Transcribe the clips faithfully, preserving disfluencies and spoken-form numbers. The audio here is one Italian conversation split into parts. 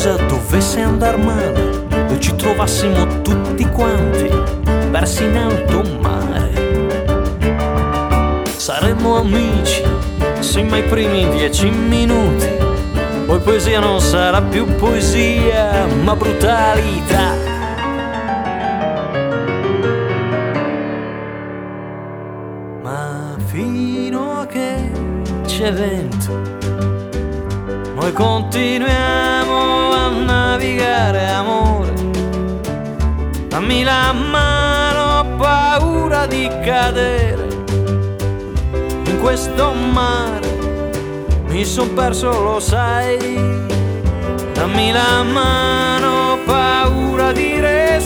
cosa dovesse andar male e ci trovassimo tutti quanti persi in alto mare, saremmo amici sin ai primi dieci minuti, poi poesia non sarà più poesia ma brutalità. Ma fino a che c'è vento noi continuiamo a navigare, amore. Dammi la mano, ho paura di cadere in questo mare, mi son perso, lo sai. Dammi la mano, ho paura di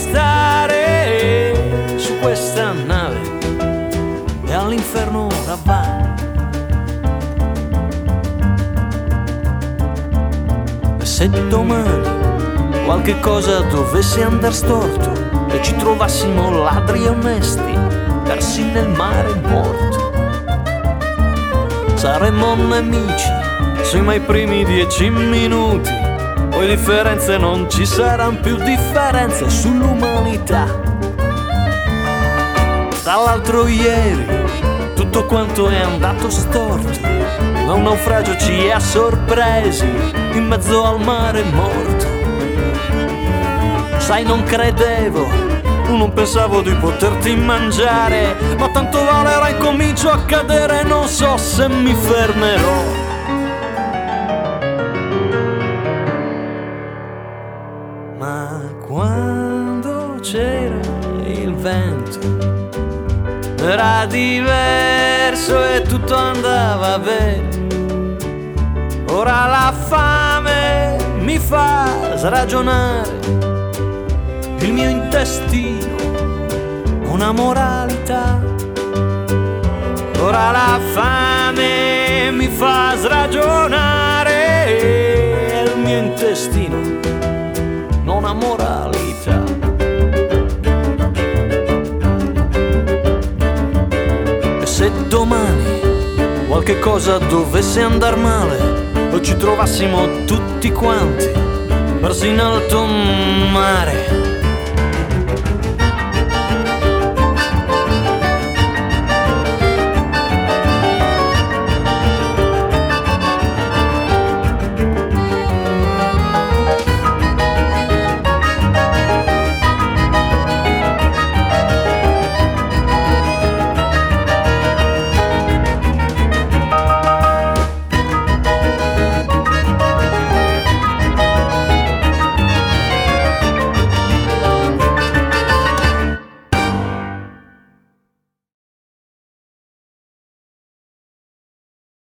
restare su questa nave e all'inferno ora va. Se domani qualche cosa dovesse andar storto e ci trovassimo ladri onesti persi nel mare morto, saremmo nemici sino ai primi dieci minuti, poi differenze non ci saranno più, differenze sull'umanità. Dall'altro ieri tutto quanto è andato storto, ma un naufragio ci ha sorpresi in mezzo al mare morto. Sai, non credevo, non pensavo di poterti mangiare, ma tanto vale, ora incomincio a cadere, non so se mi fermerò. Ma quando c'era il vento era diverso e tutto andava bene. Ora la fame mi fa ragionare, il mio intestino una moralità. Ora la fame mi fa ragionare, il mio intestino non ha moralità. E se domani qualche cosa dovesse andar male o ci trovassimo tutti quanti persi in alto mare,